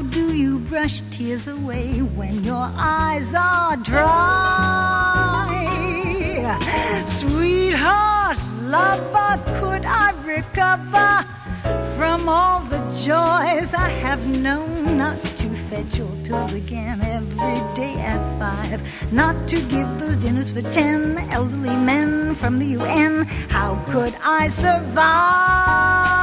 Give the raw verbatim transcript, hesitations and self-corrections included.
do you brush tears away when your eyes are dry? Sweetheart, lover, could I recover from all the joys I have known? Not to fetch your pills again every day at five, not to give those dinners for ten elderly men from the U N. How could I survive?